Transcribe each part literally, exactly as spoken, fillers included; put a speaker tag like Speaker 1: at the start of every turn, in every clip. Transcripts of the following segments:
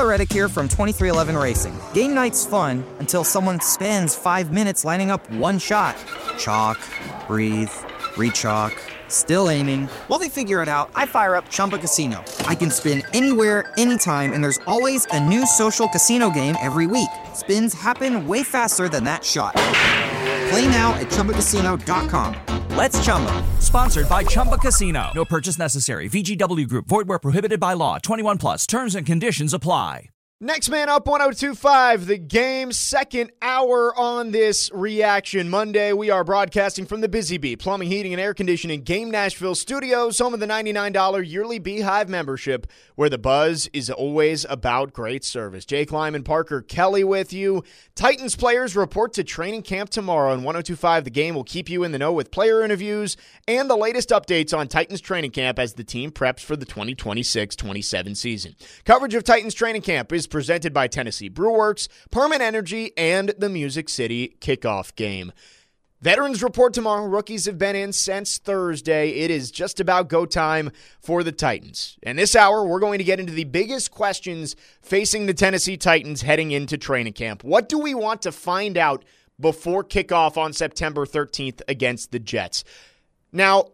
Speaker 1: Reddick here from twenty-three eleven Racing. Game night's fun until someone spends five minutes lining up one shot. Chalk, breathe, re-chalk, still aiming. While they figure it out, I fire up Chumba Casino. I can spin anywhere, anytime, and there's always a new social casino game every week. Spins happen way faster than that shot. Play now at Chumba Casino dot com. Let's Chumba.
Speaker 2: Sponsored by Chumba Casino. No purchase necessary. V G W Group. Void where prohibited by law. twenty-one plus. Terms and conditions apply.
Speaker 3: Next man up, one oh two point five, The Game, second hour on this Reaction Monday. We are broadcasting from the Busy Bee Plumbing, Heating, and Air Conditioning Game Nashville studios, home of the ninety-nine dollars yearly Beehive membership, where the buzz is always about great service. Jake Lyman, Parker Kelly with you. Titans players report to training camp tomorrow, and one oh two point five The Game will keep you in the know with player interviews and the latest updates on Titans training camp as the team preps for the twenty twenty-six twenty-seven season. Coverage of Titans training camp is presented by Tennessee Brewworks, Perman Energy, and the Music City Kickoff Game. Veterans report tomorrow. Rookies have been in since Thursday. It is just about go time for the Titans. And this hour, we're going to get into the biggest questions facing the Tennessee Titans heading into training camp. What do we want to find out before kickoff on September thirteenth against the Jets? Now,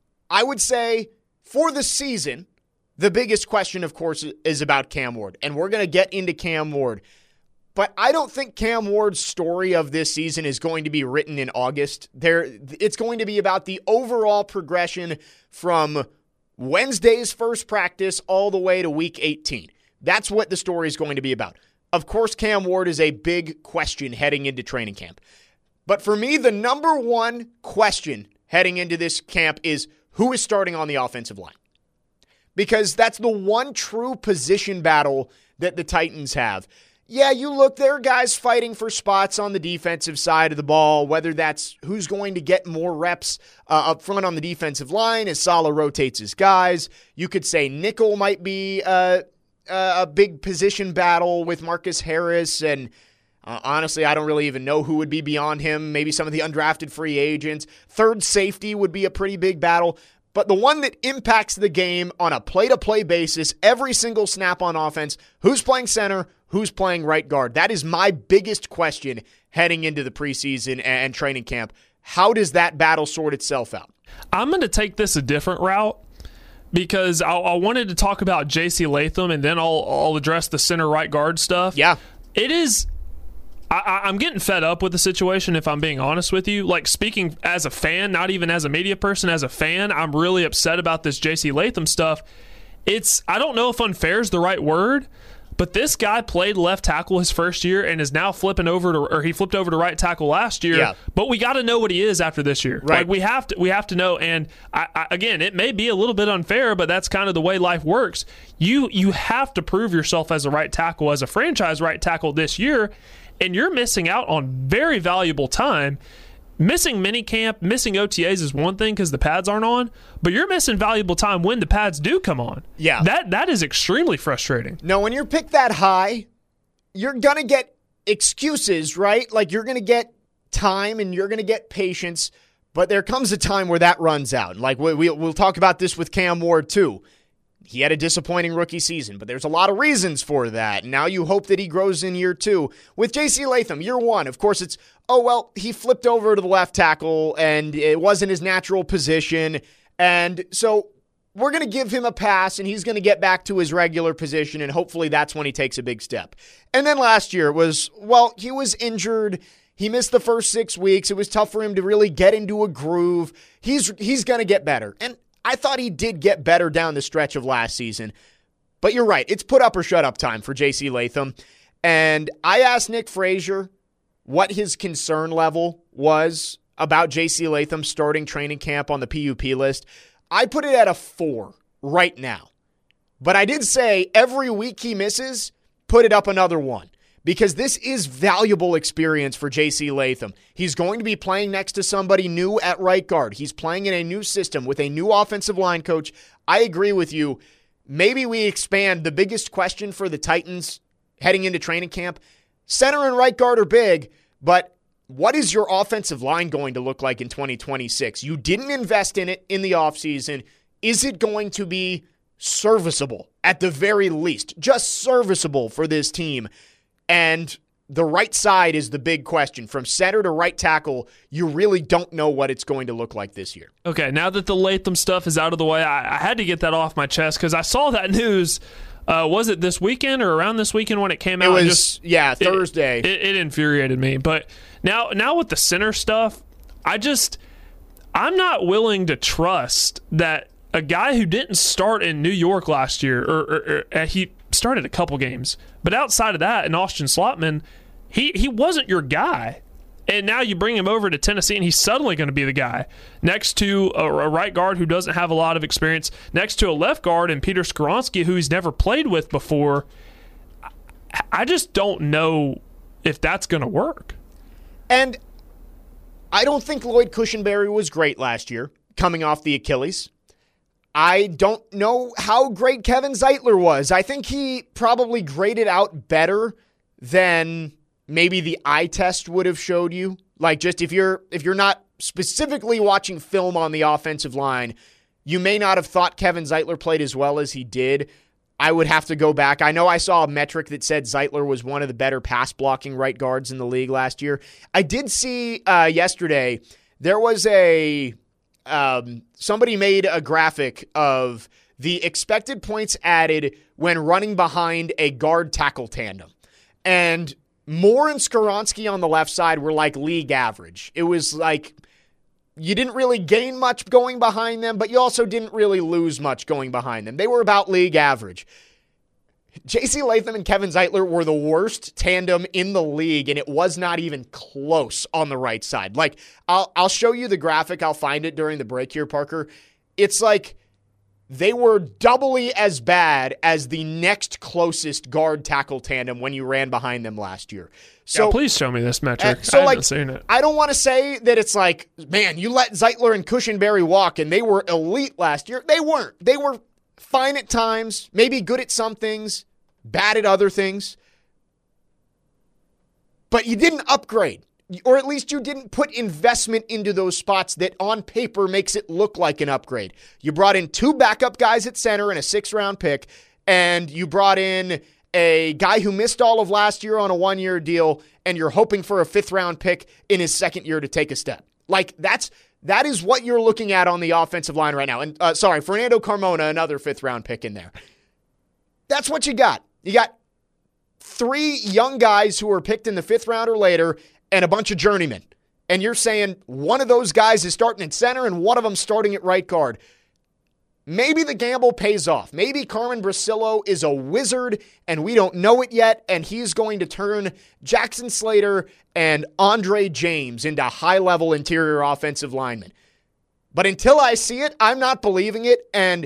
Speaker 3: I would say for the season, the biggest question, of course, is about Cam Ward, and we're going to get into Cam Ward. But I don't think Cam Ward's story of this season is going to be written in August. There, it's going to be about the overall progression from Wednesday's first practice all the way to week eighteen. That's what the story is going to be about. Of course, Cam Ward is a big question heading into training camp. But for me, the number one question heading into this camp is who is starting on the offensive line. Because that's the one true position battle that the Titans have. Yeah, you look, there are guys fighting for spots on the defensive side of the ball, whether that's who's going to get more reps uh, up front on the defensive line as Saleh rotates his guys. You could say nickel might be uh, a big position battle with Marcus Harris, and uh, honestly, I don't really even know who would be beyond him. Maybe some of the undrafted free agents. Third safety would be a pretty big battle. But the one that impacts the game on a play-to-play basis, every single snap on offense, who's playing center, who's playing right guard? That is my biggest question heading into the preseason and training camp. How does that battle sort itself out?
Speaker 4: I'm going to take this a different route because I, I wanted to talk about J C Latham, and then I'll, I'll address the center right guard stuff.
Speaker 3: Yeah.
Speaker 4: It is... I, I'm getting fed up with the situation, if I'm being honest with you. Like, speaking as a fan, not even as a media person, as a fan, I'm really upset about this J C Latham stuff. It's, I don't know if unfair is the right word, but this guy played left tackle his first year and is now flipping over to, or he flipped over to right tackle last year.
Speaker 3: Yeah.
Speaker 4: But we got to know what he is after this year.
Speaker 3: Right.
Speaker 4: Like, we have to, we have to know. And I, I, again, it may be a little bit unfair, but that's kind of the way life works. You, you have to prove yourself as a right tackle, as a franchise right tackle this year. And you're missing out on very valuable time. Missing minicamp, missing O T As is one thing because the pads aren't on, but you're missing valuable time when the pads do come on.
Speaker 3: Yeah.
Speaker 4: That That is extremely frustrating.
Speaker 3: No, when you're picked that high, you're going to get excuses, right? Like, you're going to get time and you're going to get patience, but there comes a time where that runs out. Like, we, we, we'll talk about this with Cam Ward, too. He had a disappointing rookie season, but there's a lot of reasons for that. Now you hope that he grows in year two. With J C Latham, year one, of course, it's, oh, well, he flipped over to the left tackle, and it wasn't his natural position. And so we're going to give him a pass, and he's going to get back to his regular position, and hopefully that's when he takes a big step. And then last year was, well, he was injured. He missed the first six weeks. It was tough for him to really get into a groove. He's he's going to get better. And I thought he did get better down the stretch of last season. But you're right. It's put up or shut up time for J C Latham. And I asked Nick Frazier what his concern level was about J C Latham starting training camp on the P U P list. I put it at a four right now. But I did say every week he misses, put it up another one. Because this is valuable experience for J C Latham. He's going to be playing next to somebody new at right guard. He's playing in a new system with a new offensive line coach. I agree with you. Maybe we expand the biggest question for the Titans heading into training camp. Center and right guard are big, but what is your offensive line going to look like in twenty twenty-six? You didn't invest in it in the offseason. Is it going to be serviceable at the very least. Just serviceable for this team. And the right side is the big question. From center to right tackle, you really don't know what it's going to look like this year.
Speaker 4: Okay, now that the Latham stuff is out of the way, I, I had to get that off my chest because I saw that news. Uh, was it this weekend or around this weekend when it came out?
Speaker 3: It was,
Speaker 4: just,
Speaker 3: yeah, Thursday.
Speaker 4: It, it, it infuriated me. But now, now with the center stuff, I just, I'm not willing to trust that a guy who didn't start in New York last year, or, or, or he started a couple games, but outside of that, in Austin Slotman, he, he wasn't your guy. And now you bring him over to Tennessee, and he's suddenly going to be the guy next to a, a right guard who doesn't have a lot of experience, next to a left guard and Peter Skoronski, who he's never played with before. I, I just don't know if that's going to work.
Speaker 3: And I don't think Lloyd Cushenberry was great last year, coming off the Achilles. I don't know how great Kevin Zeitler was. I think he probably graded out better than maybe the eye test would have showed you. Like, just if you're if you're not specifically watching film on the offensive line, you may not have thought Kevin Zeitler played as well as he did. I would have to go back. I know I saw a metric that said Zeitler was one of the better pass blocking right guards in the league last year. I did see uh, yesterday there was a um, somebody made a graphic of the expected points added when running behind a guard tackle tandem, and Moore and Skoronski on the left side were like league average. It was like you didn't really gain much going behind them, but you also didn't really lose much going behind them. They were about league average. J C Latham and Kevin Zeitler were the worst tandem in the league, and it was not even close on the right side. Like, I'll I'll show you the graphic. I'll find it during the break here, Parker. It's like they were doubly as bad as the next closest guard tackle tandem when you ran behind them last year. So
Speaker 4: yeah, please show me this metric.
Speaker 3: Uh, so
Speaker 4: I haven't
Speaker 3: like,
Speaker 4: seen it.
Speaker 3: I don't want to say that it's like, man, you let Zeitler and Cushenberry walk and they were elite last year. They weren't. They were fine at times, maybe good at some things, bad at other things. But you didn't upgrade. Or at least you didn't put investment into those spots that on paper makes it look like an upgrade. You brought in two backup guys at center and a six-round pick, and you brought in a guy who missed all of last year on a one-year deal, and you're hoping for a fifth-round pick in his second year to take a step. Like, that's that is what you're looking at on the offensive line right now. And uh, sorry, Fernando Carmona, another fifth-round pick in there. That's what you got. You got three young guys who were picked in the fifth round or later, and a bunch of journeymen. And you're saying one of those guys is starting at center and one of them starting at right guard. Maybe the gamble pays off. Maybe Carmen Brasillo is a wizard and we don't know it yet, and he's going to turn Jackson Slater and Andre James into high-level interior offensive linemen. But until I see it, I'm not believing it, and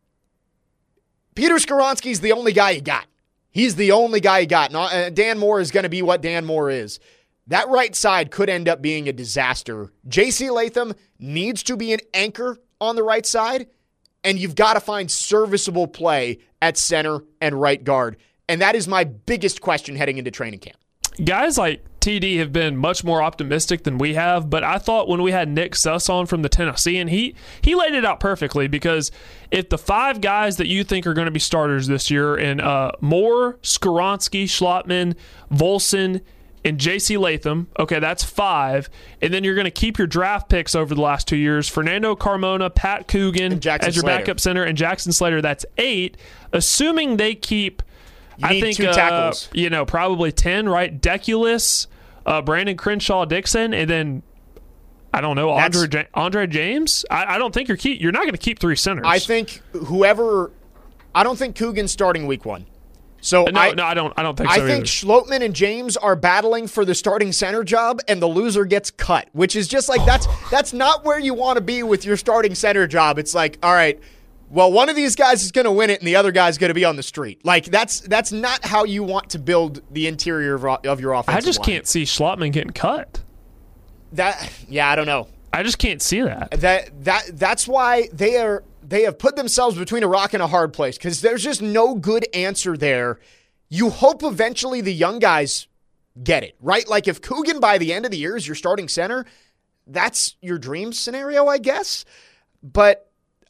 Speaker 3: Peter Skoronski's the only guy you got. He's the only guy you got. And Dan Moore is going to be what Dan Moore is. That right side could end up being a disaster. J C Latham needs to be an anchor on the right side, and you've got to find serviceable play at center and right guard. And that is my biggest question heading into training camp.
Speaker 4: Guys like T D have been much more optimistic than we have, but I thought when we had Nick Suss on from the Tennessean, he he laid it out perfectly, because if the five guys that you think are going to be starters this year, and uh, Moore, Skoronski, Schlotman, Volson, and J C Latham, okay, that's five. And then you're going to keep your draft picks over the last two years. Fernando Carmona, Pat Coogan as your
Speaker 3: Slater.
Speaker 4: backup center, and Jackson Slater, that's eight. Assuming they keep,
Speaker 3: you
Speaker 4: I
Speaker 3: need
Speaker 4: think,
Speaker 3: two
Speaker 4: uh,
Speaker 3: tackles.
Speaker 4: you know, probably ten, right? Deculus, uh, Brandon Crenshaw Dixon, and then, I don't know, Andre, ja- Andre James? I, I don't think you're keep, you're not going to keep three centers.
Speaker 3: I think whoever, I don't think Coogan's starting week one. So
Speaker 4: no,
Speaker 3: I,
Speaker 4: no, I don't. I don't think.
Speaker 3: I
Speaker 4: so
Speaker 3: think
Speaker 4: either.
Speaker 3: Schlotman and James are battling for the starting center job, and the loser gets cut. Which is just like that's that's not where you want to be with your starting center job. It's like, all right, well, one of these guys is going to win it, and the other guy's going to be on the street. Like that's that's not how you want to build the interior of, of your offensive
Speaker 4: I just
Speaker 3: line.
Speaker 4: can't see Schlotman getting cut.
Speaker 3: That yeah, I don't know.
Speaker 4: I just can't see that.
Speaker 3: That that that's why they are they have put themselves between a rock and a hard place, because there's just no good answer there. You hope eventually the young guys get it, right? Like if Coogan by the end of the year is your starting center, that's your dream scenario, I guess. But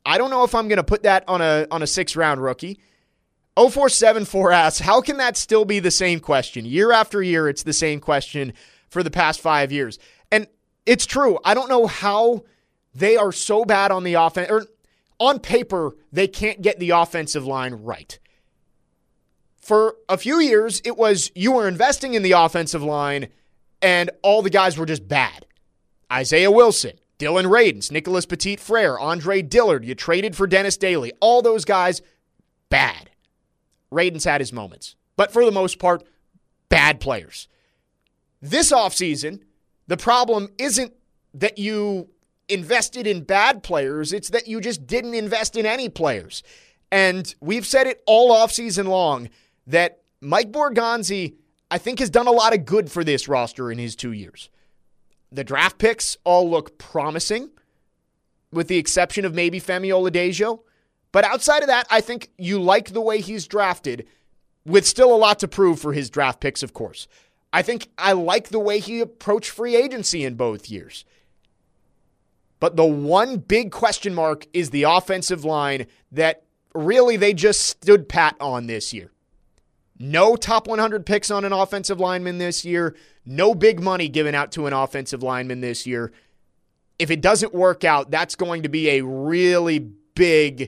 Speaker 3: I don't know if I'm going to put that on a on a six-round rookie. oh four seven four asks, how can that still be the same question? Year after year, it's the same question for the past five years. And it's true. I don't know how they are so bad on the offense, or on paper, they can't get the offensive line right. For a few years, it was you were investing in the offensive line and all the guys were just bad. Isaiah Wilson, Dylan Radins, Nicholas Petit-Frere, Andre Dillard, you traded for Dennis Daly. All those guys, bad. Radins had his moments, but for the most part, bad players. This offseason, the problem isn't that you invested in bad players, it's that you just didn't invest in any players. And we've said it all offseason long that Mike Borgonzi, I think, has done a lot of good for this roster in his two years. The draft picks all look promising, with the exception of maybe Femi Oladejo. But outside of that, I think you like the way he's drafted, with still a lot to prove for his draft picks, of course. I think I like the way he approached free agency in both years. But the one big question mark is the offensive line that really they just stood pat on this year. No top one hundred picks on an offensive lineman this year. No big money given out to an offensive lineman this year. If it doesn't work out, that's going to be a really big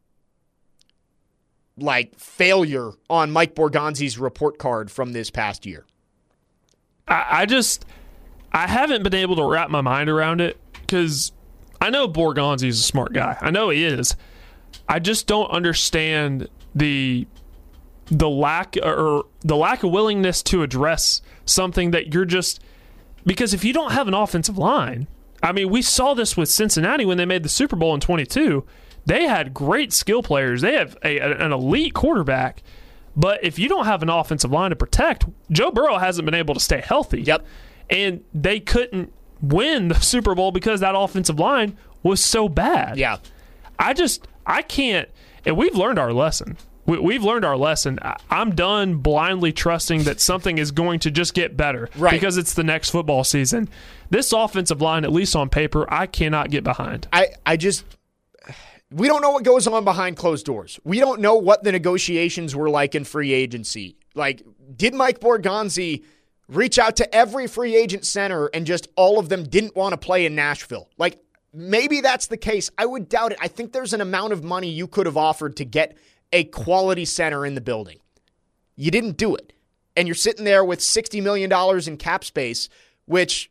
Speaker 3: like failure on Mike Borgonzi's report card from this past year.
Speaker 4: I, I just, I haven't been able to wrap my mind around it because I know Borgonzi's a smart guy. I know he is. I just don't understand the the lack or the lack of willingness to address something that you're just, because if you don't have an offensive line, I mean, we saw this with Cincinnati when they made the Super Bowl in twenty-two. They had great skill players. They have a, an elite quarterback. But if you don't have an offensive line to protect, Joe Burrow hasn't been able to stay healthy.
Speaker 3: Yep.
Speaker 4: And they couldn't win the Super Bowl because that offensive line was so bad.
Speaker 3: Yeah.
Speaker 4: I just, I can't, and we've learned our lesson. We, we've learned our lesson. I, I'm done blindly trusting that something is going to just get better
Speaker 3: right.
Speaker 4: because it's the next football season. This offensive line, at least on paper, I cannot get behind.
Speaker 3: I, I just... We don't know what goes on behind closed doors. We don't know what the negotiations were like in free agency. Like, did Mike Borgonzi reach out to every free agent center and just all of them didn't want to play in Nashville? Like, maybe that's the case. I would doubt it. I think there's an amount of money you could have offered to get a quality center in the building. You didn't do it. And you're sitting there with sixty million dollars in cap space, which...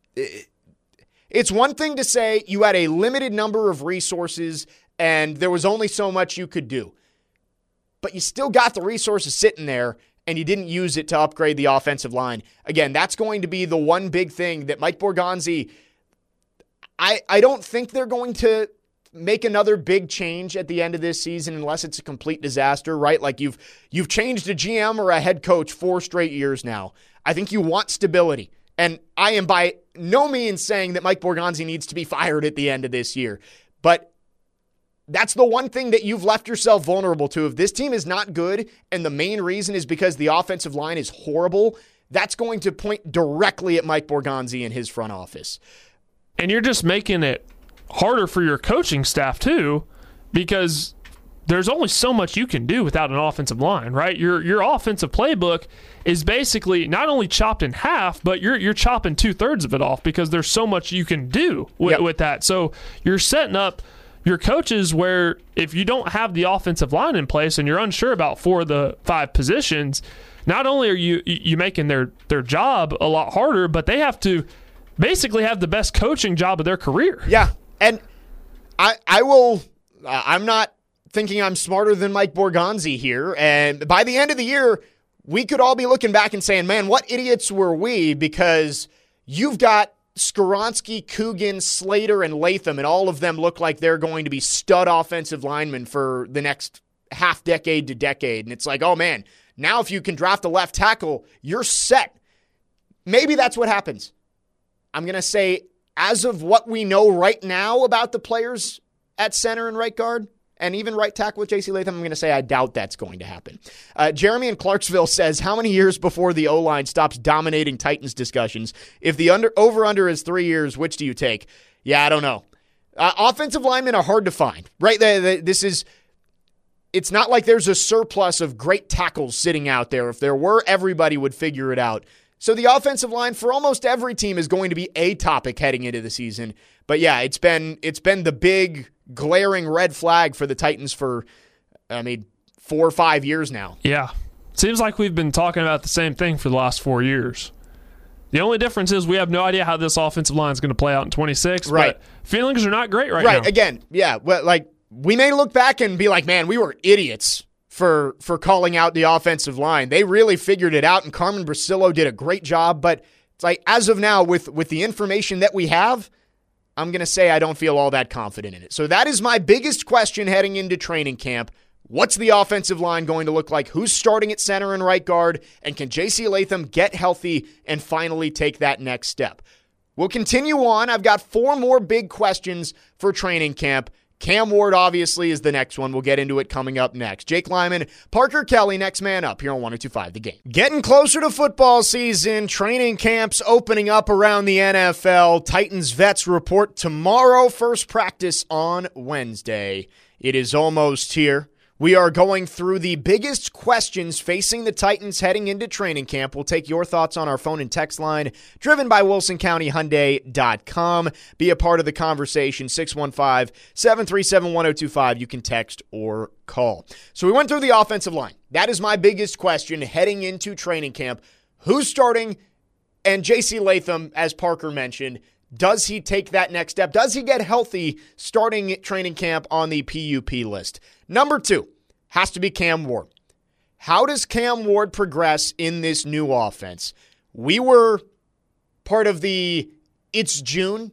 Speaker 3: It's one thing to say you had a limited number of resources and there was only so much you could do. But you still got the resources sitting there, and you didn't use it to upgrade the offensive line. Again, that's going to be the one big thing that Mike Borgonzi, I, I don't think they're going to make another big change at the end of this season unless it's a complete disaster, right? Like you've you've changed a G M or a head coach four straight years now. I think you want stability. And I am by no means saying that Mike Borgonzi needs to be fired at the end of this year. But that's the one thing that you've left yourself vulnerable to. If this team is not good and the main reason is because the offensive line is horrible, that's going to point directly at Mike Borgonzi and his front office.
Speaker 4: And you're just making it harder for your coaching staff too, because there's only so much you can do without an offensive line, right? Your your offensive playbook is basically not only chopped in half, but you're you're chopping two-thirds of it off because there's so much you can do with, yep. with that. So you're setting up your coaches where if you don't have the offensive line in place and you're unsure about four of the five positions, not only are you you making their, their job a lot harder, but they have to basically have the best coaching job of their career.
Speaker 3: Yeah, and I I will uh, – I'm not thinking I'm smarter than Mike Borgonzi here, and by the end of the year, we could all be looking back and saying, man, what idiots were we, because you've got Skoronski, Coogan, Slater, and Latham, and all of them look like they're going to be stud offensive linemen for the next half decade to decade. And it's like, oh man, now if you can draft a left tackle, you're set. Maybe that's what happens. I'm going to say, as of what we know right now about the players at center and right guard, and even right tackle with J C Latham, I'm going to say I doubt that's going to happen. Uh, Jeremy in Clarksville says, how many years before the O-line stops dominating Titans discussions? If the under over-under is three years, which do you take? Yeah, I don't know. Uh, offensive linemen are hard to find, right? They, they, this is, it's not like there's a surplus of great tackles sitting out there. If there were, everybody would figure it out. So the offensive line for almost every team is going to be a topic heading into the season. But yeah, it's been it's been the big glaring red flag for the Titans for, I mean, four or five years now.
Speaker 4: Yeah. Seems like we've been talking about the same thing for the last four years. The only difference is we have no idea how this offensive line is going to play out in twenty-six.
Speaker 3: Right.
Speaker 4: But feelings are not great right,
Speaker 3: right.
Speaker 4: now.
Speaker 3: Right. Again, yeah. Well, like, we may look back and be like, man, we were idiots for for calling out the offensive line. They really figured it out, and Carmen Brasillo did a great job. But it's like, as of now, with, with the information that we have, I'm going to say I don't feel all that confident in it. So that is my biggest question heading into training camp. What's the offensive line going to look like? Who's starting at center and right guard? And can J C Latham get healthy and finally take that next step? We'll continue on. I've got four more big questions for training camp. Cam Ward, obviously, is the next one. We'll get into it coming up next. Jake Lyman, Parker Kelly, next man up here on one oh two point five The Game. Getting closer to football season. Training camps opening up around the N F L. Titans vets report tomorrow. First practice on Wednesday. It is almost here. We are going through the biggest questions facing the Titans heading into training camp. We'll take your thoughts on our phone and text line, driven by Wilson County Hyundai dot com. Be a part of the conversation, six one five, seven three seven, one oh two five. You can text or call. So we went through the offensive line. That is my biggest question heading into training camp. Who's starting? And J C Latham, as Parker mentioned, does he take that next step? Does he get healthy starting at training camp on the P U P list? Number two has to be Cam Ward. How does Cam Ward progress in this new offense? We were part of the It's June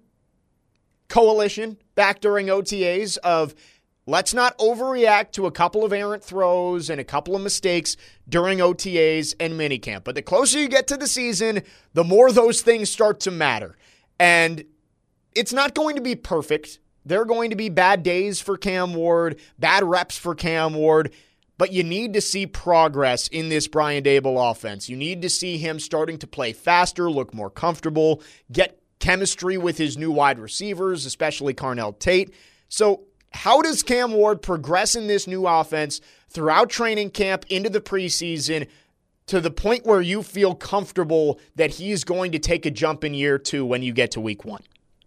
Speaker 3: coalition back during O T As of let's not overreact to a couple of errant throws and a couple of mistakes during O T As and minicamp. But the closer you get to the season, the more those things start to matter. And it's not going to be perfect. There are going to be bad days for Cam Ward, bad reps for Cam Ward, but you need to see progress in this Brian Daboll offense. You need to see him starting to play faster, look more comfortable, get chemistry with his new wide receivers, especially Carnell Tate. So how does Cam Ward progress in this new offense throughout training camp into the preseason to the point where you feel comfortable that he's going to take a jump in year two when you get to week one?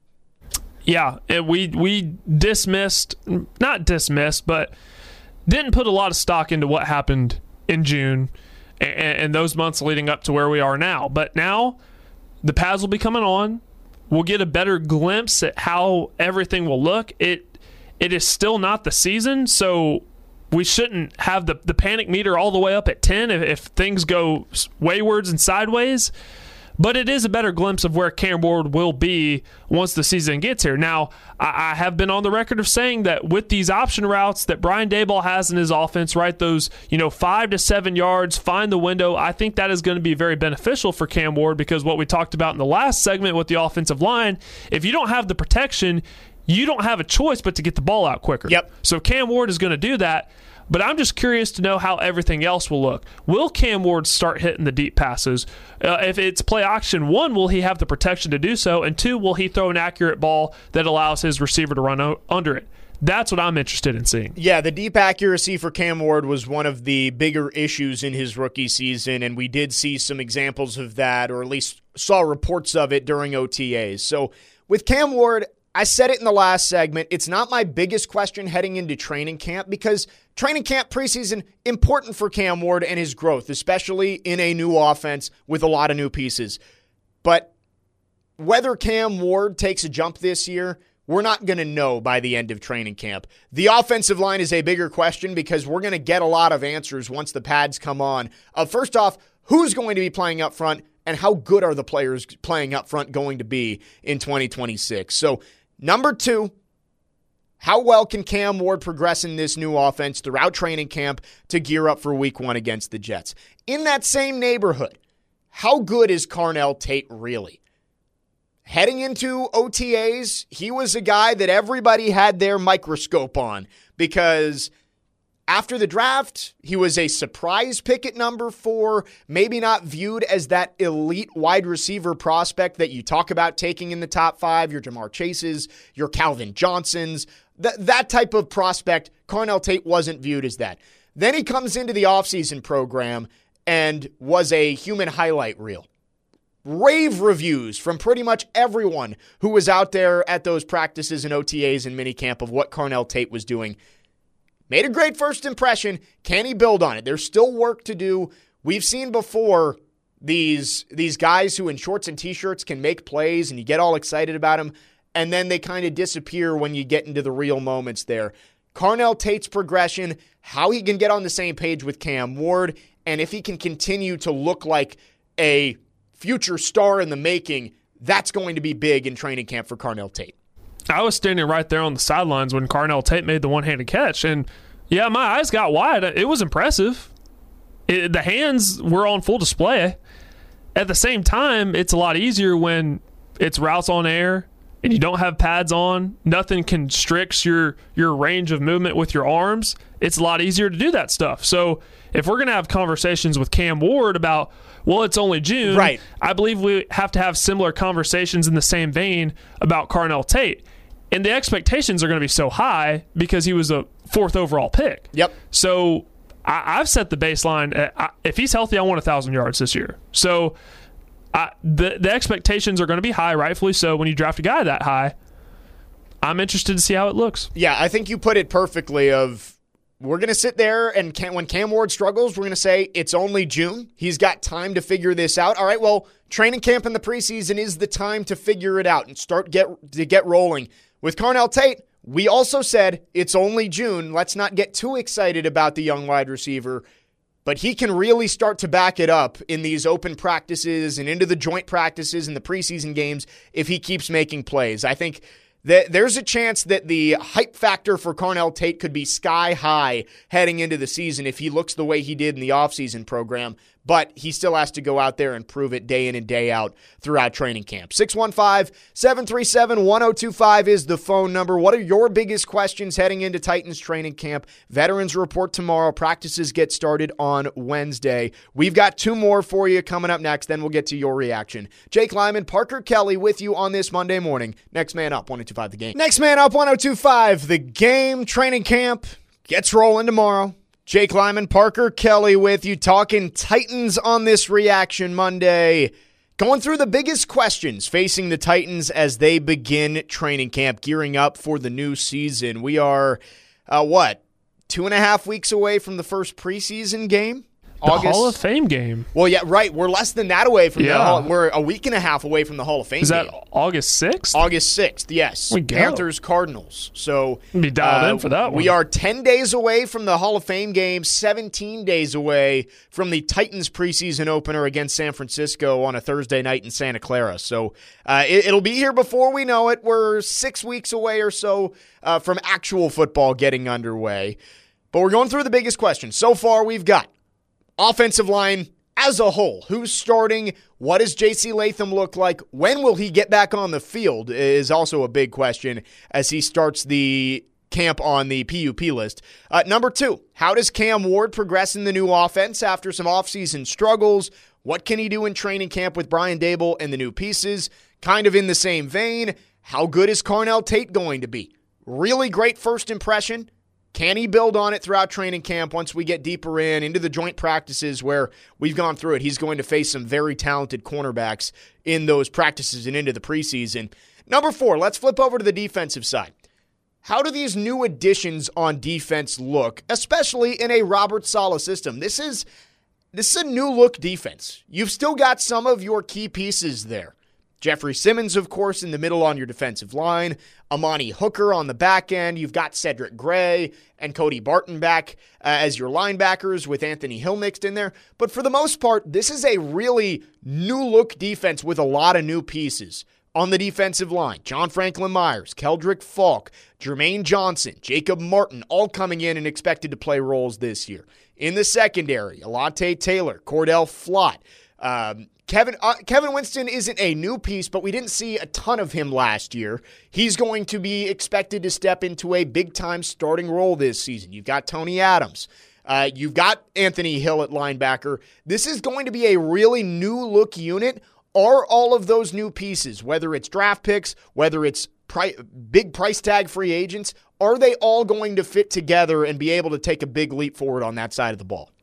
Speaker 4: Yeah, it, we we dismissed, not dismissed, but didn't put a lot of stock into what happened in June and, and those months leading up to where we are now. But now the pads will be coming on. We'll get a better glimpse at how everything will look. It It is still not the season, so we shouldn't have the, the panic meter all the way up at ten if, if things go waywards and sideways. But it is a better glimpse of where Cam Ward will be once the season gets here. Now, I, I have been on the record of saying that with these option routes that Brian Daboll has in his offense, right, those, you know, five to seven yards, find the window, I think that is going to be very beneficial for Cam Ward because what we talked about in the last segment with the offensive line, if you don't have the protection, you don't have a choice but to get the ball out quicker.
Speaker 3: Yep.
Speaker 4: So Cam Ward is going to do that. But I'm just curious to know how everything else will look. Will Cam Ward start hitting the deep passes? Uh, if it's play action, one, will he have the protection to do so? And two, will he throw an accurate ball that allows his receiver to run o- under it? That's what I'm interested in seeing.
Speaker 3: Yeah, the deep accuracy for Cam Ward was one of the bigger issues in his rookie season, and we did see some examples of that, or at least saw reports of it during O T As. So with Cam Ward, I said it in the last segment, it's not my biggest question heading into training camp because training camp preseason, important for Cam Ward and his growth, especially in a new offense with a lot of new pieces. But whether Cam Ward takes a jump this year, we're not going to know by the end of training camp. The offensive line is a bigger question because we're going to get a lot of answers once the pads come on. Uh, first off, who's going to be playing up front and how good are the players playing up front going to be in twenty twenty-six? So, number two, how well can Cam Ward progress in this new offense throughout training camp to gear up for week one against the Jets? In that same neighborhood, how good is Carnell Tate really? Heading into O T As, he was a guy that everybody had their microscope on because After the draft, he was a surprise pick at number four, maybe not viewed as that elite wide receiver prospect that you talk about taking in the top five, your Jamar Chases, your Calvin Johnsons, th- that type of prospect. Carnell Tate wasn't viewed as that. Then he comes into the offseason program and was a human highlight reel. Rave reviews from pretty much everyone who was out there at those practices and O T As and minicamp of what Carnell Tate was doing. Made a great first impression. Can he build on it? There's still work to do. We've seen before these, these guys who in shorts and t-shirts can make plays and you get all excited about them, and then they kind of disappear when you get into the real moments there. Carnell Tate's progression, how he can get on the same page with Cam Ward, and if he can continue to look like a future star in the making, that's going to be big in training camp for Carnell Tate.
Speaker 4: I was standing right there on the sidelines when Carnell Tate made the one-handed catch, and yeah, my eyes got wide. It was impressive. It, the hands were on full display. At the same time, it's a lot easier when it's routes on air and you don't have pads on. Nothing constricts your your range of movement with your arms. It's a lot easier to do that stuff. So if we're going to have conversations with Cam Ward about, well, it's only June,
Speaker 3: right,
Speaker 4: I believe we have to have similar conversations in the same vein about Carnell Tate. And the expectations are going to be so high because he was a fourth overall pick.
Speaker 3: Yep.
Speaker 4: So I, I've set the baseline. At, I, if he's healthy, I want one thousand yards this year. So I, the, the expectations are going to be high, rightfully so, when you draft a guy that high. I'm interested to see how it looks.
Speaker 3: Yeah, I think you put it perfectly of we're going to sit there and can, when Cam Ward struggles, we're going to say it's only June. He's got time to figure this out. All right, well, training camp in the preseason is the time to figure it out and start get to get rolling. With Carnell Tate, we also said it's only June. Let's not get too excited about the young wide receiver, but he can really start to back it up in these open practices and into the joint practices and the preseason games if he keeps making plays. I think that there's a chance that the hype factor for Carnell Tate could be sky high heading into the season if he looks the way he did in the offseason program, but he still has to go out there and prove it day in and day out throughout training camp. six one five, seven three seven, one oh two five is the phone number. What are your biggest questions heading into Titans training camp? Veterans report tomorrow. Practices get started on Wednesday. We've got two more for you coming up next, then we'll get to your reaction. Jake Lyman, Parker Kelly with you on this Monday morning. Next man up, one oh two five The Game. Next man up, one oh two five The Game. Training camp gets rolling tomorrow. Jake Lyman, Parker Kelly with you, talking Titans on this Reaction Monday. Going through the biggest questions facing the Titans as they begin training camp, gearing up for the new season. We are, uh, what, two and a half weeks away from the first preseason game?
Speaker 4: The
Speaker 3: August.
Speaker 4: Hall of Fame game.
Speaker 3: Well, yeah, right. We're less than that away from
Speaker 4: Yeah.
Speaker 3: the Hall. We're a week and a half away from the Hall of Fame
Speaker 4: Is that
Speaker 3: game.
Speaker 4: August sixth?
Speaker 3: August sixth, yes.
Speaker 4: We go.
Speaker 3: Panthers, Cardinals. So
Speaker 4: Be dialed
Speaker 3: uh,
Speaker 4: in for that one.
Speaker 3: We are ten days away from the Hall of Fame game, seventeen days away from the Titans preseason opener against San Francisco on a Thursday night in Santa Clara. So uh, it, it'll be here before we know it. We're six weeks away or so uh, from actual football getting underway. But we're going through the biggest questions. So far, we've got offensive line as a whole. Who's starting? What does J C Latham look like? When will he get back on the field is also a big question as he starts the camp on the P U P list. Uh, number two, how does Cam Ward progress in the new offense after some offseason struggles? What can he do in training camp with Brian Daboll and the new pieces? Kind of in the same vein, how good is Carnell Tate going to be? Really great first impression. Can he build on it throughout training camp once we get deeper in, into the joint practices where we've gone through it? He's going to face some very talented cornerbacks in those practices and into the preseason. Number four, let's flip over to the defensive side. How do these new additions on defense look, especially in a Robert Saleh system? This is, this is a new-look defense. You've still got some of your key pieces there. Jeffrey Simmons, of course, in the middle on your defensive line. Amani Hooker on the back end. You've got Cedric Gray and Cody Barton back uh, as your linebackers with Anthony Hill mixed in there. But for the most part, this is a really new-look defense with a lot of new pieces. On the defensive line, John Franklin Myers, Keldrick Falk, Jermaine Johnson, Jacob Martin, all coming in and expected to play roles this year. In the secondary, Alante Taylor, Cordell Flott, Um, Kevin uh, Kevin Winston isn't a new piece, but we didn't see a ton of him last year. He's going to be expected to step into a big-time starting role this season. You've got Tony Adams. Uh, you've got Anthony Hill at linebacker. This is going to be a really new-look unit. Are all of those new pieces, whether it's draft picks, whether it's pri- big price tag free agents, are they all going to fit together and be able to take a big leap forward on that side of the ball?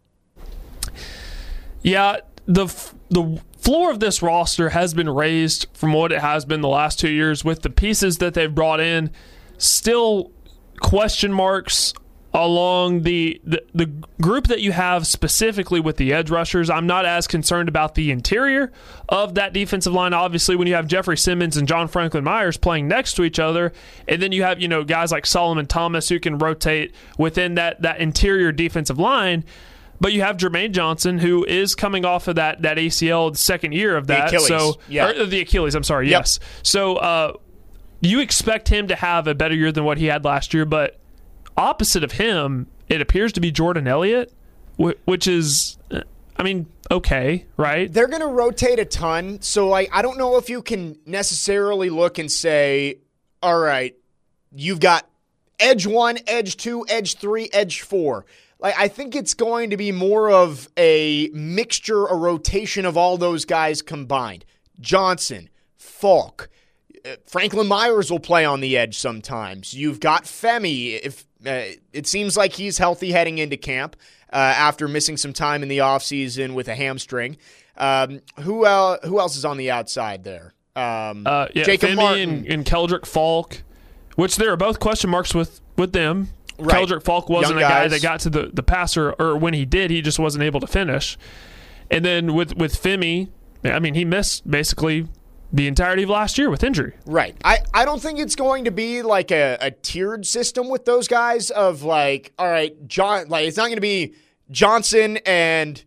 Speaker 4: Yeah, the the floor of this roster has been raised from what it has been the last two years with the pieces that they've brought in. Still question marks along the, the the group that you have specifically with the edge rushers. I'm not as concerned about the interior of that defensive line. Obviously, when you have Jeffrey Simmons and John Franklin Myers playing next to each other, and then you have, you know, guys like Solomon Thomas who can rotate within that that interior defensive line. But you have Jermaine Johnson, who is coming off of that that A C L, the second year of that.
Speaker 3: The Achilles.
Speaker 4: So,
Speaker 3: yeah.
Speaker 4: or the Achilles, I'm sorry,
Speaker 3: yep.
Speaker 4: yes. So uh, you expect him to have a better year than what he had last year, but opposite of him, it appears to be Jordan Elliott, which is, I mean, okay, right?
Speaker 3: They're going to rotate a ton, so like, I don't know if you can necessarily look and say, all right, you've got edge one, edge two, edge three, edge four. Like, I think it's going to be more of a mixture, a rotation of all those guys combined. Johnson, Falk, Franklin Myers will play on the edge sometimes. You've got Femi. If uh, it seems like he's healthy heading into camp uh, after missing some time in the offseason with a hamstring. Um, who uh, who else is on the outside there? Um,
Speaker 4: uh, yeah,
Speaker 3: Jacob
Speaker 4: Femi
Speaker 3: Martin
Speaker 4: and, and Keldrick Falk, which there are both question marks with, with them.
Speaker 3: Right.
Speaker 4: Keldrick Falk wasn't
Speaker 3: Young
Speaker 4: a guy
Speaker 3: guys.
Speaker 4: that got to the, the passer, or when he did, he just wasn't able to finish. And then with, with Femi, I mean, he missed basically the entirety of last year with injury.
Speaker 3: Right. I, I don't think it's going to be like a, a tiered system with those guys of like, all right, John, like it's not going to be Johnson and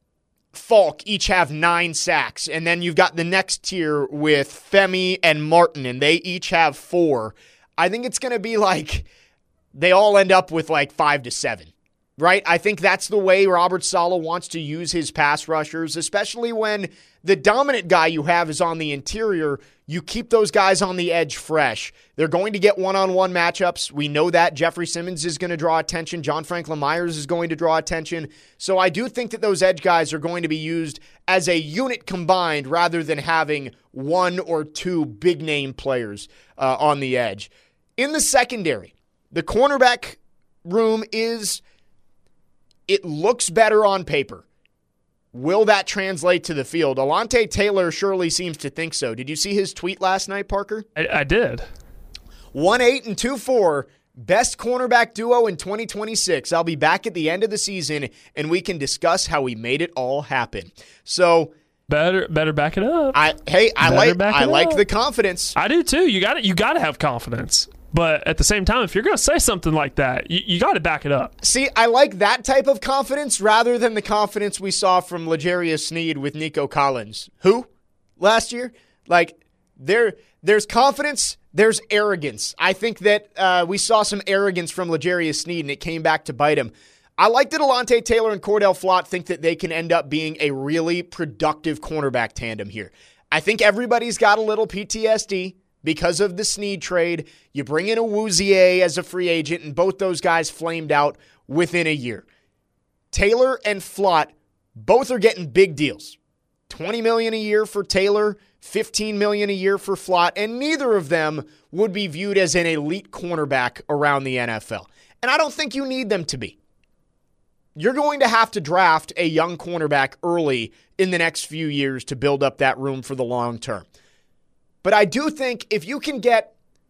Speaker 3: Falk each have nine sacks. And then you've got the next tier with Femi and Martin, and they each have four. I think it's going to be like they all end up with like five to seven. Right? I think that's the way Robert Saleh wants to use his pass rushers, especially when the dominant guy you have is on the interior. You keep those guys on the edge fresh. They're going to get one-on-one matchups. We know that. Jeffrey Simmons is going to draw attention. John Franklin Myers is going to draw attention. So I do think that those edge guys are going to be used as a unit combined rather than having one or two big-name players uh, on the edge. In the secondary, the cornerback room is... It looks better on paper. Will that translate to the field? Alontae Taylor surely seems to think so. Did you see his tweet last night, Parker?
Speaker 4: I, I did.
Speaker 3: one eight and two four, best cornerback duo in twenty twenty-six. I'll be back at the end of the season, and we can discuss how we made it all happen. So
Speaker 4: better better back it up.
Speaker 3: I hey, I
Speaker 4: Better
Speaker 3: like
Speaker 4: back
Speaker 3: I
Speaker 4: it
Speaker 3: like
Speaker 4: up.
Speaker 3: the confidence.
Speaker 4: I do too. You got You got to have confidence. But at the same time, if you're going to say something like that, you, you got to back it up.
Speaker 3: See, I like that type of confidence rather than the confidence we saw from L'Jarius Sneed with Nico Collins. Who? Last year? Like, there, there's confidence, there's arrogance. I think that uh, we saw some arrogance from L'Jarius Sneed, and it came back to bite him. I like that Alontae Taylor and Cordell Flott think that they can end up being a really productive cornerback tandem here. I think everybody's got a little P T S D. Because of the Sneed trade, you bring in a Awuzie as a free agent, and both those guys flamed out within a year. Taylor and Flott, both are getting big deals. twenty million dollars a year for Taylor, fifteen million dollars a year for Flott, and neither of them would be viewed as an elite cornerback around the N F L. And I don't think you need them to be. You're going to have to draft a young cornerback early in the next few years to build up that room for the long term. But I do think if you can get,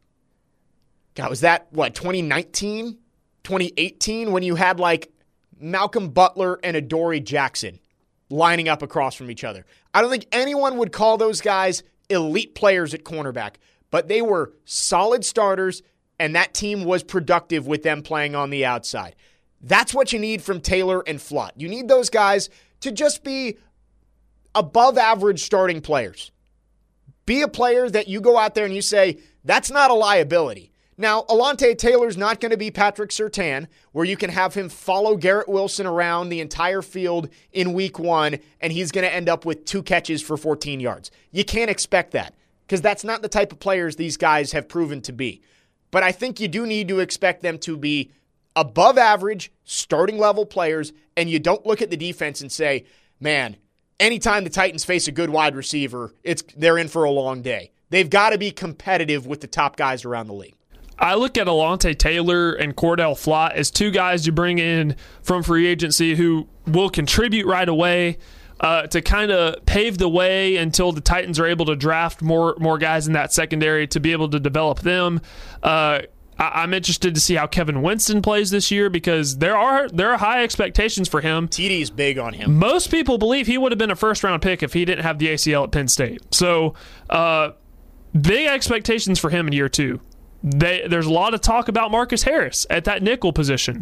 Speaker 3: God, was that, what, twenty nineteen, twenty eighteen, when you had, like, Malcolm Butler and Adoree Jackson lining up across from each other? I don't think anyone would call those guys elite players at cornerback, but they were solid starters, and that team was productive with them playing on the outside. That's what you need from Taylor and Flott. You need those guys to just be above-average starting players. Be a player that you go out there and you say, that's not a liability. Now, Alontae Taylor's not going to be Patrick Surtain, where you can have him follow Garrett Wilson around the entire field in week one, and he's going to end up with two catches for fourteen yards. You can't expect that, because that's not the type of players these guys have proven to be. But I think you do need to expect them to be above average, starting level players, and you don't look at the defense and say, man, anytime the Titans face a good wide receiver, it's they're in for a long day. They've got to be competitive with the top guys around the league.
Speaker 4: I look at Alontae Taylor and Cordell Flott as two guys you bring in from free agency who will contribute right away uh, to kind of pave the way until the Titans are able to draft more more guys in that secondary to be able to develop them. Uh, I, I'm interested to see how Kevin Winston plays this year because there are there are high expectations for him.
Speaker 3: T D's big on him.
Speaker 4: Most people believe he would have been a first-round pick if he didn't have the A C L at Penn State. So uh, big expectations for him in year two. They, there's a lot of talk about Marcus Harris at that nickel position.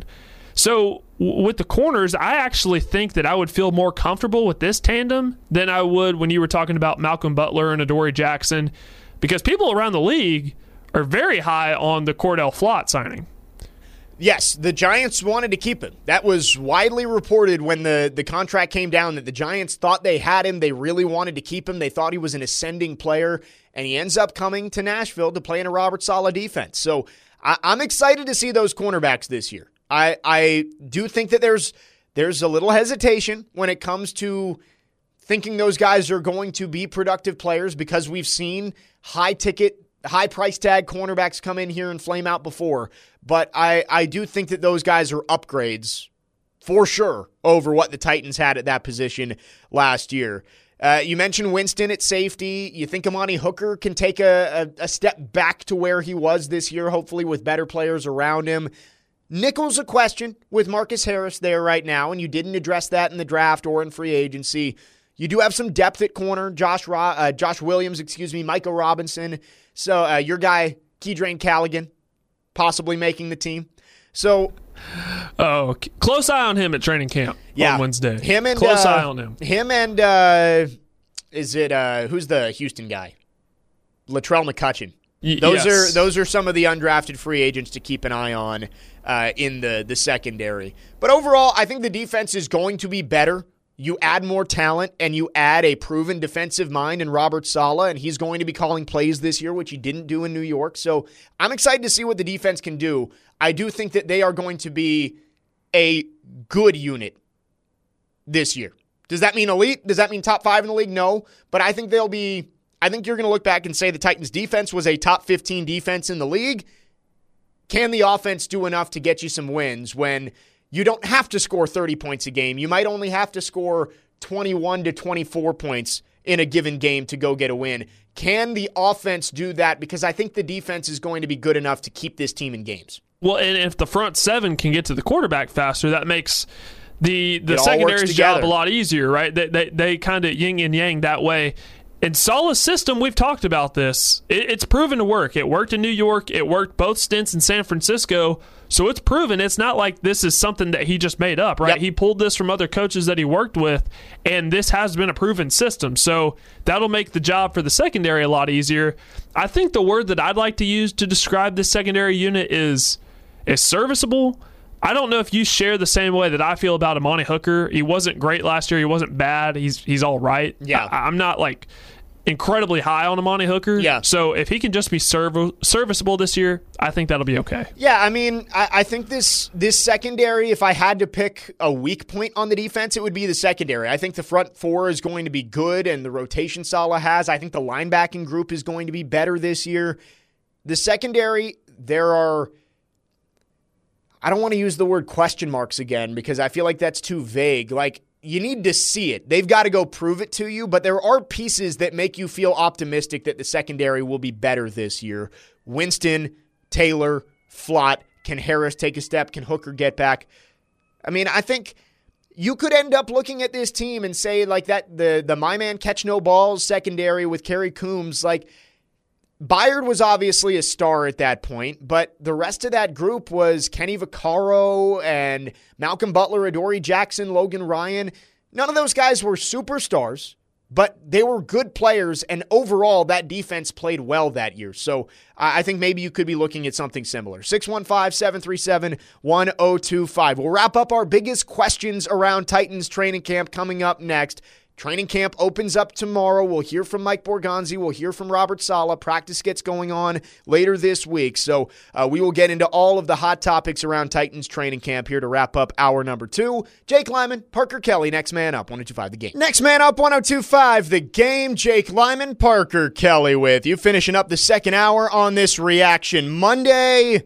Speaker 4: So w- with the corners, I actually think that I would feel more comfortable with this tandem than I would when you were talking about Malcolm Butler and Adoree Jackson, because people around the league are very high on the Cordell Flott signing.
Speaker 3: Yes, the Giants wanted to keep him. That was widely reported when the, the contract came down that the Giants thought they had him. They really wanted to keep him. They thought he was an ascending player, and he ends up coming to Nashville to play in a Robert Saleh defense. So I, I'm excited to see those cornerbacks this year. I, I do think that there's there's a little hesitation when it comes to thinking those guys are going to be productive players because we've seen high-ticket, high price tag cornerbacks come in here and flame out before. But I, I do think that those guys are upgrades for sure over what the Titans had at that position last year. Uh, you mentioned Winston at safety. You think Amani Hooker can take a, a, a step back to where he was this year, hopefully with better players around him. Nickel's a question with Marcus Harris there right now, and you didn't address that in the draft or in free agency. You do have some depth at corner. Josh Ro- uh, Josh Williams, excuse me, Micah Robinson. So uh, your guy, Keedrain Callaghan, possibly making the team. So,
Speaker 4: oh, close eye on him at training camp
Speaker 3: yeah,
Speaker 4: on Wednesday.
Speaker 3: Him and
Speaker 4: close
Speaker 3: uh,
Speaker 4: eye on him.
Speaker 3: Him and uh, is it uh, who's the Houston guy? Latrell McCutcheon.
Speaker 4: Y-
Speaker 3: those
Speaker 4: yes.
Speaker 3: are those are some of the undrafted free agents to keep an eye on uh, in the the secondary. But overall, I think the defense is going to be better. You add more talent and you add a proven defensive mind in Robert Saleh, and he's going to be calling plays this year, which he didn't do in New York. So I'm excited to see what the defense can do. I do think that they are going to be a good unit this year. Does that mean elite? Does that mean top five in the league? No. But I think they'll be, I think you're going to look back and say the Titans defense was a top fifteen defense in the league. Can the offense do enough to get you some wins when you don't have to score thirty points a game? You might only have to score twenty-one to twenty-four points in a given game to go get a win. Can the offense do that? Because I think the defense is going to be good enough to keep this team in games.
Speaker 4: Well, and if the front seven can get to the quarterback faster, that makes the the
Speaker 3: It all
Speaker 4: secondary's
Speaker 3: works
Speaker 4: job
Speaker 3: together.
Speaker 4: a lot easier, right? They they, they kind of yin and yang that way. In Saleh's system, we've talked about this. It, it's proven to work. It worked in New York. It worked both stints in San Francisco. So it's proven. It's not like this is something that he just made up, right?
Speaker 3: Yep.
Speaker 4: He pulled this from other coaches that he worked with, and this has been a proven system. So that'll make the job for the secondary a lot easier. I think the word that I'd like to use to describe this secondary unit is, is serviceable. I don't know if you share the same way that I feel about Amani Hooker. He wasn't great last year. He wasn't bad. He's he's all right.
Speaker 3: Yeah.
Speaker 4: I, I'm not like incredibly high on Amani Hooker.
Speaker 3: Yeah.
Speaker 4: So if he can just be serv- serviceable this year, I think that'll be okay.
Speaker 3: Yeah, I mean, I, I think this this secondary, if I had to pick a weak point on the defense, it would be the secondary. I think the front four is going to be good, and the rotation Saleh has. I think the linebacking group is going to be better this year. The secondary, there are, I don't want to use the word question marks again because I feel like that's too vague. Like, you need to see it. They've got to go prove it to you, but there are pieces that make you feel optimistic that the secondary will be better this year. Winston, Taylor, Flott. Can Harris take a step? Can Hooker get back? I mean, I think you could end up looking at this team and say like that the the my man catch no balls secondary with Kerry Coombs. Like, Byard was obviously a star at that point, but the rest of that group was Kenny Vaccaro and Malcolm Butler, Adoree Jackson, Logan Ryan. None of those guys were superstars, but they were good players, and overall, that defense played well that year. So I think maybe you could be looking at something similar. six one five, seven three seven, one oh two five. We'll wrap up our biggest questions around Titans training camp coming up next. Training camp opens up tomorrow. We'll hear from Mike Borgonzi. We'll hear from Robert Saleh. Practice gets going on later this week. So uh, we will get into all of the hot topics around Titans training camp here to wrap up hour number two. Jake Lyman, Parker Kelly, Next Man Up, one oh two five The Game. Next Man Up, one oh two five The Game. Jake Lyman, Parker Kelly with you. Finishing up the second hour on this Reaction Monday.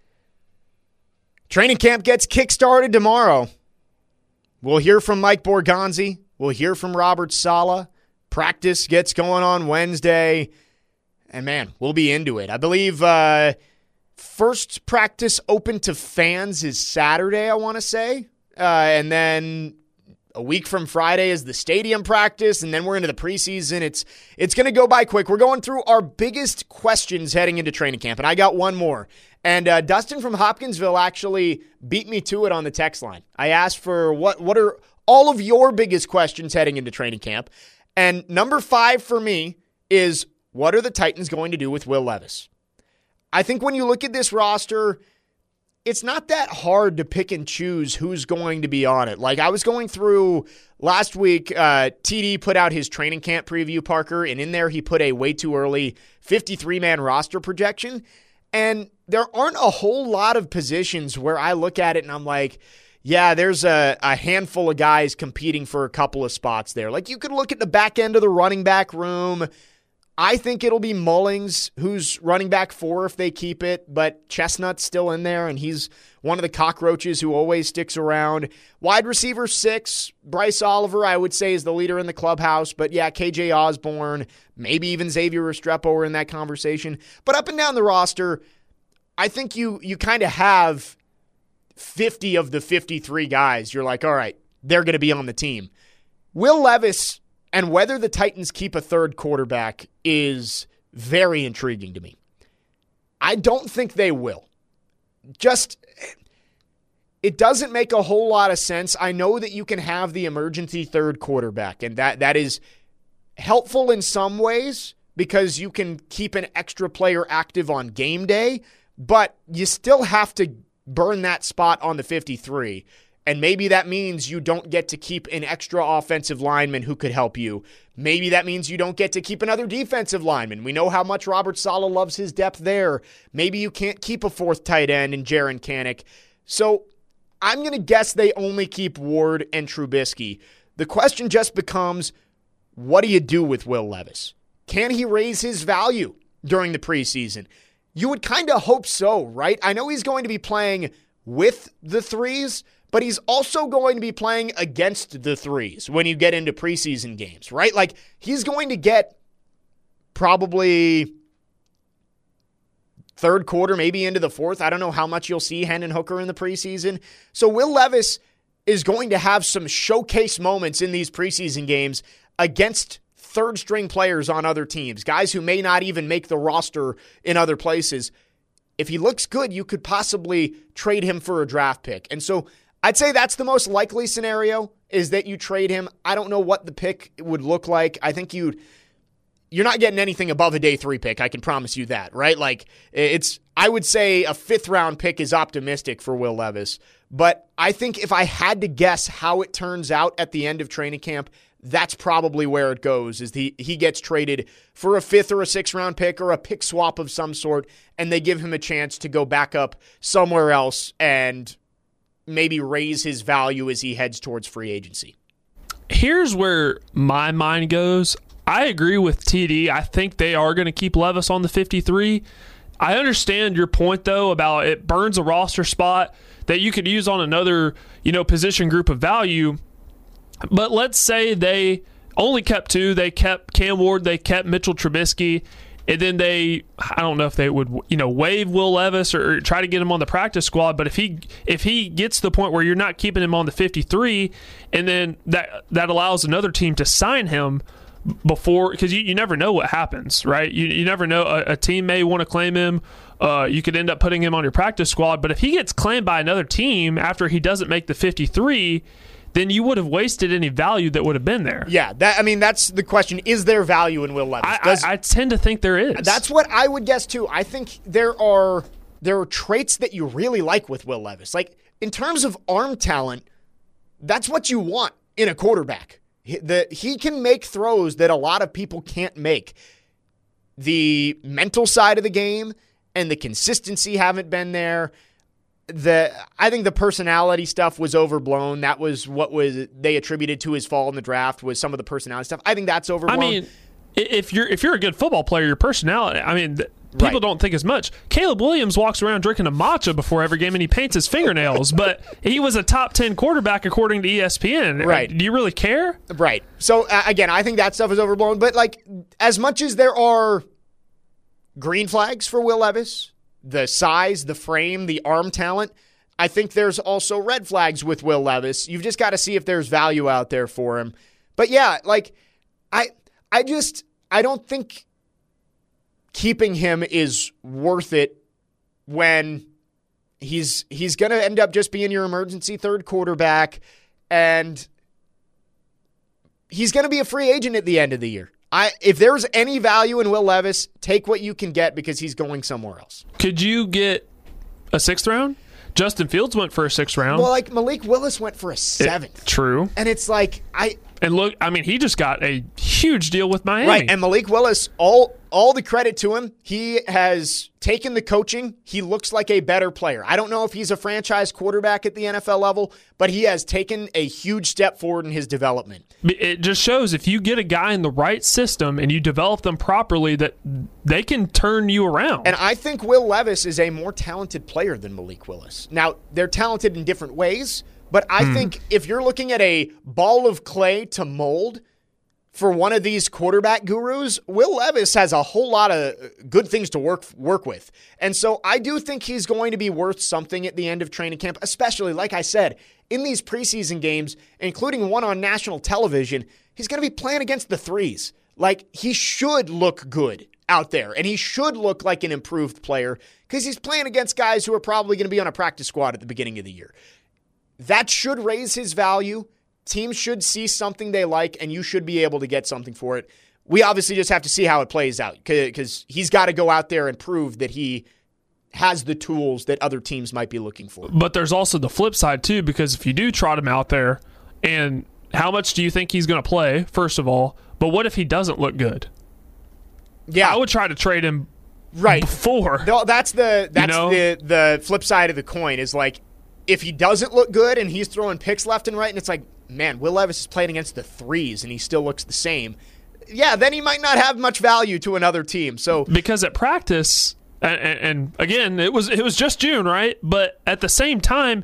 Speaker 3: Training camp gets kick-started tomorrow. We'll hear from Mike Borgonzi. We'll hear from Robert Saleh. Practice gets going on Wednesday. And, man, we'll be into it. I believe uh, first practice open to fans is Saturday, I want to say. Uh, and then a week from Friday is the stadium practice, and then we're into the preseason. It's it's going to go by quick. We're going through our biggest questions heading into training camp, and I got one more. And uh, Dustin from Hopkinsville actually beat me to it on the text line. I asked for what what are all of your biggest questions heading into training camp. And number five for me is, what are the Titans going to do with Will Levis? I think when you look at this roster, it's not that hard to pick and choose who's going to be on it. Like, I was going through last week, uh, T D put out his training camp preview, Parker, and in there he put a way too early fifty-three man roster projection. And there aren't a whole lot of positions where I look at it and I'm like, yeah, there's a, a handful of guys competing for a couple of spots there. Like, you could look at the back end of the running back room. I think it'll be Mullings, who's running back four if they keep it, but Chestnut's still in there, and he's one of the cockroaches who always sticks around. Wide receiver six, Bryce Oliver, I would say, is the leader in the clubhouse, but yeah, K J Osborne, maybe even Xavier Restrepo are in that conversation. But up and down the roster, I think you you kind of have fifty of the fifty-three guys. You're like, all right, they're going to be on the team. Will Levis and whether the Titans keep a third quarterback is very intriguing to me. I don't think they will. Just, it doesn't make a whole lot of sense. I know that you can have the emergency third quarterback, and that that is helpful in some ways because you can keep an extra player active on game day, but you still have to burn that spot on the fifty-three. And maybe that means you don't get to keep an extra offensive lineman who could help you. Maybe that means you don't get to keep another defensive lineman. We know how much Robert Saleh loves his depth there. Maybe you can't keep a fourth tight end in Jaron Kanik. So I'm going to guess they only keep Ward and Trubisky. The question just becomes, what do you do with Will Levis? Can he raise his value during the preseason? You would kind of hope so, right? I know he's going to be playing with the threes, but he's also going to be playing against the threes when you get into preseason games, right? Like, he's going to get probably third quarter, maybe into the fourth. I don't know how much you'll see Hendon Hooker in the preseason. So Will Levis is going to have some showcase moments in these preseason games against third-string players on other teams, guys who may not even make the roster in other places. If he looks good, you could possibly trade him for a draft pick. And so I'd say that's the most likely scenario, is that you trade him. I don't know what the pick would look like. I think you'd, you're not getting anything above a day three pick. I can promise you that, right? Like, it's, I would say a fifth round pick is optimistic for Will Levis. But I think if I had to guess how it turns out at the end of training camp, that's probably where it goes, is he, he gets traded for a fifth or a sixth round pick or a pick swap of some sort, and they give him a chance to go back up somewhere else and maybe raise his value as he heads towards free agency.
Speaker 4: Here's where my mind goes. I agree with T D. I think they are going to keep Levis on the fifty-three. I understand your point, though, about it burns a roster spot that you could use on another, you know, position group of value. But let's say they only kept two. They kept Cam Ward, they kept Mitchell Trubisky, and then they, I don't know if they would, you know, waive Will Levis or, or try to get him on the practice squad. But if he if he gets to the point where you're not keeping him on the fifty-three, and then that that allows another team to sign him before, because you, you never know what happens, right? You you never know. A, a team may want to claim him. Uh, you could end up putting him on your practice squad. But if he gets claimed by another team after he doesn't make the fifty-three, then you would have wasted any value that would have been there.
Speaker 3: Yeah, that I mean, that's the question. Is there value in Will Levis?
Speaker 4: I,
Speaker 3: Does,
Speaker 4: I, I tend to think there is.
Speaker 3: That's what I would guess, too. I think there are there are traits that you really like with Will Levis. Like, in terms of arm talent, that's what you want in a quarterback. He, the, he can make throws that a lot of people can't make. The mental side of the game and the consistency haven't been there. The I think the personality stuff was overblown. That was what was they attributed to his fall in the draft, was some of the personality stuff. I think that's overblown.
Speaker 4: I mean, if you're if you're a good football player, your personality, I mean, th- people
Speaker 3: Right.
Speaker 4: don't think as much. Caleb Williams walks around drinking a matcha before every game and he paints his fingernails, but he was a top ten quarterback according to E S P N.
Speaker 3: Right.
Speaker 4: Do you really care?
Speaker 3: Right. So, uh, again, I think that stuff is overblown. But, like, as much as there are green flags for Will Levis, the size, the frame, the arm talent, I think there's also red flags with Will Levis. You've just got to see if there's value out there for him. But, yeah, like, I, I just, I don't think keeping him is worth it when he's he's going to end up just being your emergency third quarterback, and he's going to be a free agent at the end of the year. I if there's any value in Will Levis, take what you can get because he's going somewhere else.
Speaker 4: Could you get a sixth round? Justin Fields went for a sixth round.
Speaker 3: Well, like Malik Willis went for a seventh.
Speaker 4: It, true.
Speaker 3: And it's like I
Speaker 4: And look, I mean, he just got a huge deal with Miami.
Speaker 3: Right, and Malik Willis, all all the credit to him. He has taken the coaching. He looks like a better player. I don't know if he's a franchise quarterback at the N F L level, but he has taken a huge step forward in his development.
Speaker 4: It just shows if you get a guy in the right system and you develop them properly, that they can turn you around.
Speaker 3: And I think Will Levis is a more talented player than Malik Willis. Now, they're talented in different ways, but I
Speaker 4: Hmm.
Speaker 3: think if you're looking at a ball of clay to mold for one of these quarterback gurus, Will Levis has a whole lot of good things to work work with. And so I do think he's going to be worth something at the end of training camp, especially, like I said, in these preseason games, including one on national television. He's going to be playing against the threes. Like, he should look good out there, and he should look like an improved player because he's playing against guys who are probably going to be on a practice squad at the beginning of the year. That should raise his value. Teams should see something they like, and you should be able to get something for it. We obviously just have to see how it plays out because he's got to go out there and prove that he has the tools that other teams might be looking for.
Speaker 4: But there's also the flip side, too, because if you do trot him out there, and how much do you think he's going to play, first of all? But what if he doesn't look good?
Speaker 3: Yeah,
Speaker 4: I would try to trade him
Speaker 3: right
Speaker 4: before.
Speaker 3: No, that's the that's
Speaker 4: You know?
Speaker 3: the the flip side of the coin is like if he doesn't look good and he's throwing picks left and right, and it's like, man, Will Levis is playing against the threes and he still looks the same. Yeah, then he might not have much value to another team. So
Speaker 4: Because at practice, and, and again, it was it was just June, right? But at the same time,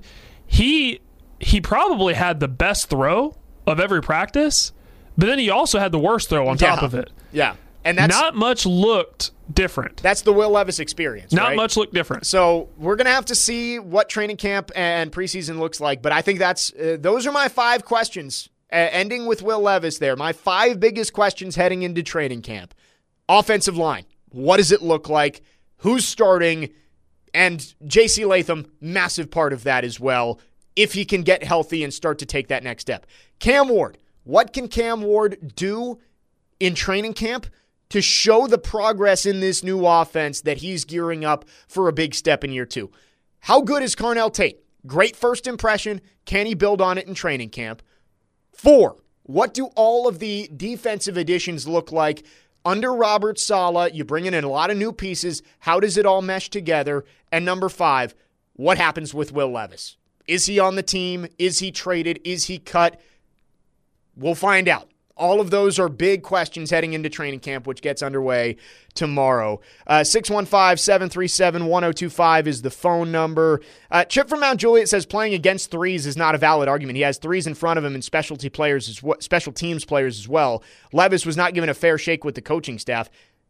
Speaker 4: he he probably had the best throw of every practice, but then he also had the worst throw on top
Speaker 3: yeah,
Speaker 4: of it.
Speaker 3: Yeah, and that's
Speaker 4: Not much looked different.
Speaker 3: that's the Will Levis experience.
Speaker 4: Not
Speaker 3: right?
Speaker 4: much looked different.
Speaker 3: So we're gonna have to see what training camp and preseason looks like. But I think that's uh, those are my five questions. Uh, ending with Will Levis there, my five biggest questions heading into training camp. Offensive line, what does it look like? Who's starting? And J C Latham, massive part of that as well, if he can get healthy and start to take that next step. Cam Ward, what can Cam Ward do in training camp to show the progress in this new offense that he's gearing up for a big step in year two? How good is Carnell Tate? Great first impression. Can he build on it in training camp? Four, what do all of the defensive additions look like under Robert Saleh? You bring in a lot of new pieces. How does it all mesh together? And number five, what happens with Will Levis? Is he on the team? Is he traded? Is he cut? We'll find out. All of those are big questions heading into training camp, which gets underway tomorrow. Uh, six one five, seven three seven, one oh two five is the phone number. Uh, Chip from Mount Juliet says playing against threes is not a valid argument. He has threes in front of him and specialty players, as well, special teams players as well. Levis was not given a fair shake with the coaching staff.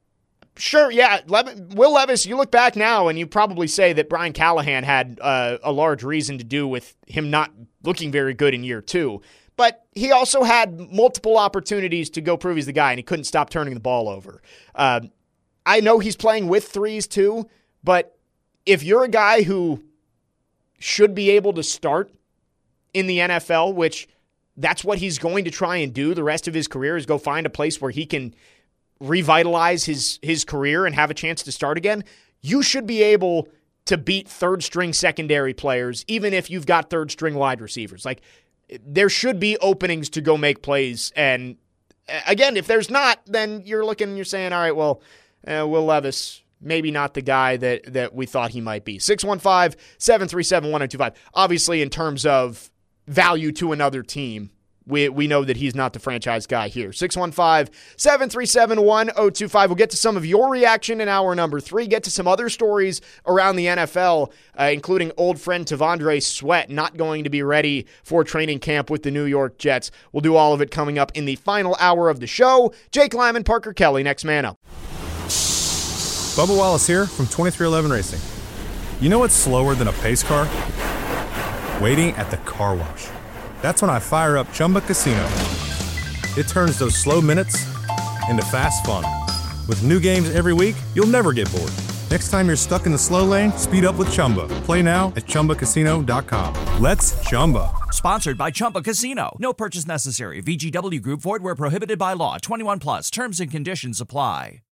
Speaker 3: Sure, yeah, Lev- Will Levis, you look back now and you probably say that Brian Callahan had uh, a large reason to do with him not looking very good in year two. But he also had multiple opportunities to go prove he's the guy, and he couldn't stop turning the ball over. Uh, I know he's playing with threes too, but if you're a guy who should be able to start in the N F L, which that's what he's going to try and do the rest of his career, is go find a place where he can revitalize his his career and have a chance to start again, you should be able to beat third-string secondary players, even if you've got third-string wide receivers. Like, there should be openings to go make plays. And, again, if there's not, then you're looking and you're saying, all right, well, uh, Will Levis, maybe not the guy that, that we thought he might be. six one five, seven three seven, one oh two five. Obviously, in terms of value to another team, We we know that he's not the franchise guy here. six one five, seven three seven, one oh two five. We'll get to some of your reaction in hour number three, get to some other stories around the N F L, uh, including old friend T'Vondre Sweat not going to be ready for training camp with the New York Jets. We'll do all of it coming up in the final hour of the show. Jake Lyman, Parker Kelly, next man up.
Speaker 5: Bubba Wallace here from twenty-three eleven Racing. You know what's slower than a pace car? Waiting at the car wash. That's when I fire up Chumba Casino. It turns those slow minutes into fast fun. With new games every week, you'll never get bored. Next time you're stuck in the slow lane, speed up with Chumba. Play now at Chumba Casino dot com. Let's Chumba.
Speaker 2: Sponsored by Chumba Casino. No purchase necessary. V G W Group. Void where prohibited by law. twenty-one plus. Terms and conditions apply.